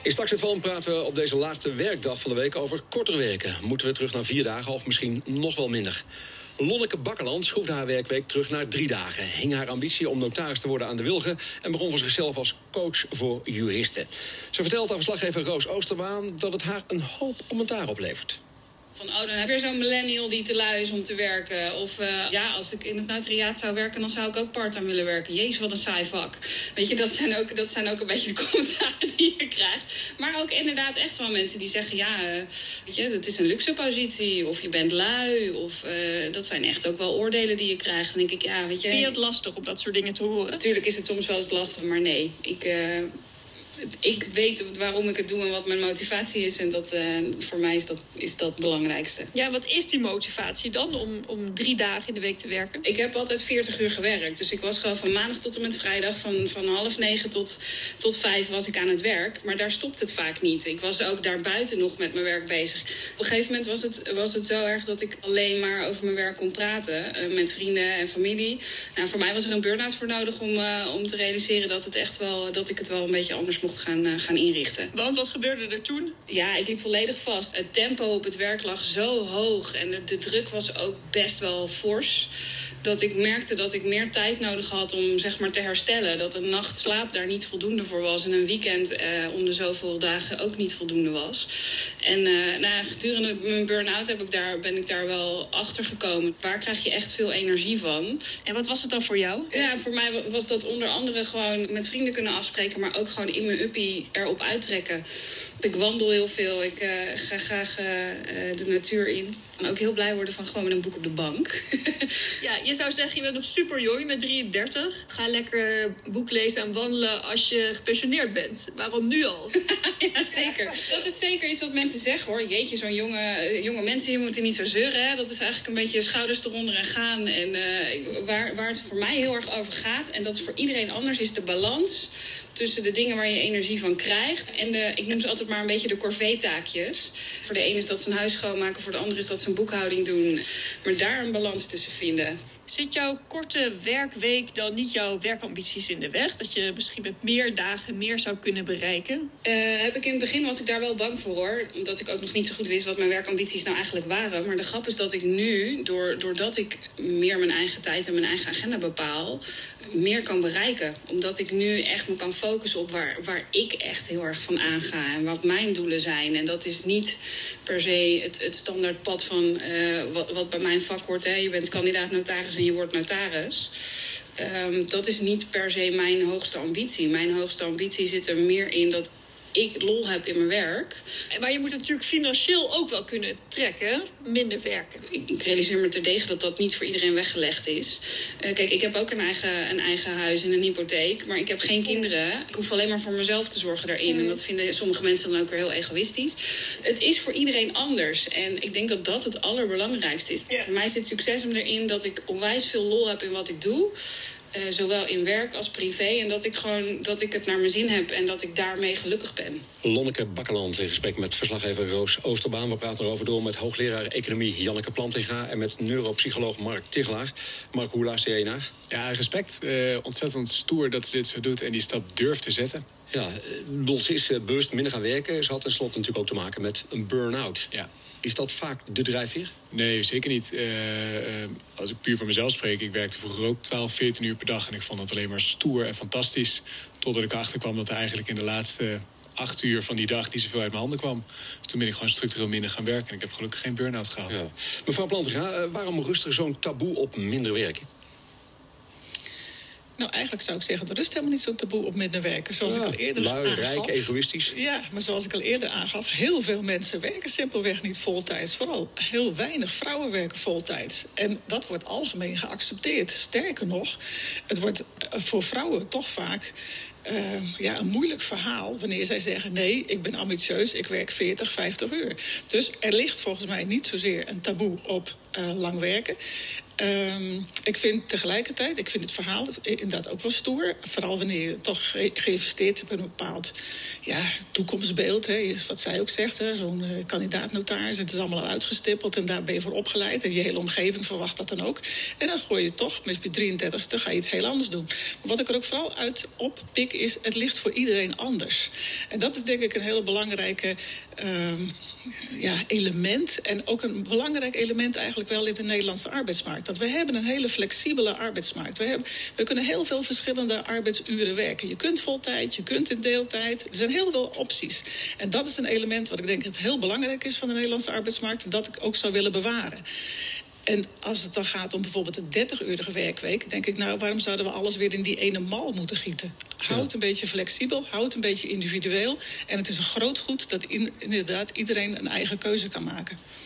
In Straks het Van praten we op deze laatste werkdag van de week over korter werken. Moeten we terug naar 4 dagen of misschien nog wel minder? Lonneke Bakkeland schroefde haar werkweek terug naar 3 dagen. Hing haar ambitie om notaris te worden aan de wilgen en begon voor zichzelf als coach voor juristen. Ze vertelt aan verslaggever Roos Oosterbaan dat het haar een hoop commentaar oplevert. Van, dan heb je weer zo'n millennial die te lui is om te werken. Of als ik in het notariaat zou werken, dan zou ik ook part-time willen werken. Jezus, wat een saai vak. Weet je, dat zijn ook een beetje de commentaren die je krijgt. Maar ook inderdaad echt wel mensen die zeggen, weet je, dat is een luxe positie. Of je bent lui. Of dat zijn echt ook wel oordelen die je krijgt. Dan denk ik, weet je. Vind je het lastig om dat soort dingen te horen? Natuurlijk is het soms wel eens lastig, maar nee. Ik weet waarom ik het doe en wat mijn motivatie is. En voor mij is dat het belangrijkste. Ja, wat is die motivatie dan om 3 dagen in de week te werken? Ik heb altijd 40 uur gewerkt. Dus ik was gewoon van maandag tot en met vrijdag. Van 8:30 tot 5 was ik aan het werk. Maar daar stopt het vaak niet. Ik was ook daarbuiten nog met mijn werk bezig. Op een gegeven moment was het zo erg dat ik alleen maar over mijn werk kon praten. Met vrienden en familie. Nou, voor mij was er een burn-out voor nodig om te realiseren dat ik het wel een beetje anders mocht gaan inrichten. Want wat gebeurde er toen? Ja, ik liep volledig vast. Het tempo op het werk lag zo hoog en de druk was ook best wel fors. Dat ik merkte dat ik meer tijd nodig had om zeg maar te herstellen. Dat een nacht slaap daar niet voldoende voor was. En een weekend om de zoveel dagen ook niet voldoende was. En gedurende mijn burn-out ben ik daar wel achter gekomen. Waar krijg je echt veel energie van? En wat was het dan voor jou? Ja, voor mij was dat onder andere gewoon met vrienden kunnen afspreken. Maar ook gewoon in mijn uppie erop uittrekken. Ik wandel heel veel. Ik ga graag de natuur in. En ook heel blij worden van gewoon met een boek op de bank. Ja, je zou zeggen, je bent nog super jong, je bent 33. Ga lekker een boek lezen en wandelen als je gepensioneerd bent. Waarom nu al? Ja, zeker. Dat is zeker iets wat mensen zeggen, hoor. Jeetje, zo'n jonge mensen, je moet niet zo zeuren. Hè? Dat is eigenlijk een beetje schouders eronder en gaan. En waar het voor mij heel erg over gaat, en dat is voor iedereen anders, is de balans tussen de dingen waar je energie van krijgt en ik noem ze altijd maar een beetje de corvée-taakjes. Voor de ene is dat zijn huis schoonmaken, voor de andere is dat zijn boekhouding doen. Maar daar een balans tussen vinden. Zit jouw korte werkweek dan niet jouw werkambities in de weg? Dat je misschien met meer dagen meer zou kunnen bereiken? In het begin was ik daar wel bang voor, hoor. Omdat ik ook nog niet zo goed wist wat mijn werkambities nou eigenlijk waren. Maar de grap is dat ik nu, doordat ik meer mijn eigen tijd en mijn eigen agenda bepaal, meer kan bereiken. Omdat ik nu echt me kan focussen op waar ik echt heel erg van aanga. En wat mijn doelen zijn. En dat is niet per se het standaard pad van wat bij mijn vak hoort. Hè. Je bent kandidaat notaris en je wordt notaris. Dat is niet per se mijn hoogste ambitie. Mijn hoogste ambitie zit er meer in dat ik lol heb in mijn werk. Maar je moet het natuurlijk financieel ook wel kunnen trekken, minder werken. Ik realiseer me terdege dat niet voor iedereen weggelegd is. Kijk, ik heb ook een eigen huis en een hypotheek, maar ik heb geen kinderen. Ik hoef alleen maar voor mezelf te zorgen daarin. En dat vinden sommige mensen dan ook weer heel egoïstisch. Het is voor iedereen anders. En ik denk dat dat het allerbelangrijkste is. Ja. Voor mij zit succes hem erin dat ik onwijs veel lol heb in wat ik doe. Zowel in werk als privé. En dat ik het naar mijn zin heb en dat ik daarmee gelukkig ben. Lonneke Bakkeland in gesprek met verslaggever Roos Oosterbaan. We praten erover door met hoogleraar economie Janneke Plantinga en met neuropsycholoog Mark Tichelaar. Mark, hoe luister jij naar? Ja, respect. Ontzettend stoer dat ze dit zo doet en die stap durft te zetten. Ja, ze is bewust minder gaan werken. Ze had tenslotte natuurlijk ook te maken met een burn-out. Ja. Is dat vaak de drijfveer? Nee, zeker niet. Als ik puur voor mezelf spreek, ik werkte vroeger ook 12, 14 uur per dag. En ik vond dat alleen maar stoer en fantastisch. Totdat ik erachter kwam dat er eigenlijk in de laatste 8 uur van die dag niet zoveel uit mijn handen kwam. Dus toen ben ik gewoon structureel minder gaan werken. En ik heb gelukkig geen burn-out gehad. Ja. Mevrouw Plantinga, waarom rust er zo'n taboe op minder werken? Nou, eigenlijk zou ik zeggen, er rust helemaal niet zo'n taboe op minder werken. Zoals ik al eerder aangaf. Rijk, egoïstisch. Ja, maar zoals ik al eerder aangaf, heel veel mensen werken simpelweg niet voltijds. Vooral heel weinig vrouwen werken voltijds. En dat wordt algemeen geaccepteerd. Sterker nog, het wordt voor vrouwen toch vaak een moeilijk verhaal wanneer zij zeggen, nee, ik ben ambitieus, ik werk 40, 50 uur. Dus er ligt volgens mij niet zozeer een taboe op lang werken. Ik vind tegelijkertijd, het verhaal inderdaad ook wel stoer. Vooral wanneer je toch geïnvesteerd hebt in een bepaald toekomstbeeld. Hè. Wat zij ook zegt, hè, zo'n kandidaat-notaris. Het is allemaal al uitgestippeld en daar ben je voor opgeleid. En je hele omgeving verwacht dat dan ook. En dan gooi je toch met je 33ste ga je iets heel anders doen. Maar wat ik er ook vooral uit oppik is, het ligt voor iedereen anders. En dat is denk ik een hele belangrijke element. En ook een belangrijk element eigenlijk wel in de Nederlandse arbeidsmarkt. Want we hebben een hele flexibele arbeidsmarkt. We kunnen heel veel verschillende arbeidsuren werken. Je kunt voltijd, je kunt in deeltijd. Er zijn heel veel opties. En dat is een element wat ik denk dat heel belangrijk is van de Nederlandse arbeidsmarkt. En dat ik ook zou willen bewaren. En als het dan gaat om bijvoorbeeld een 30-urige werkweek, denk ik, waarom zouden we alles weer in die ene mal moeten gieten? Houd het een beetje flexibel, houd het een beetje individueel. En het is een groot goed dat inderdaad iedereen een eigen keuze kan maken.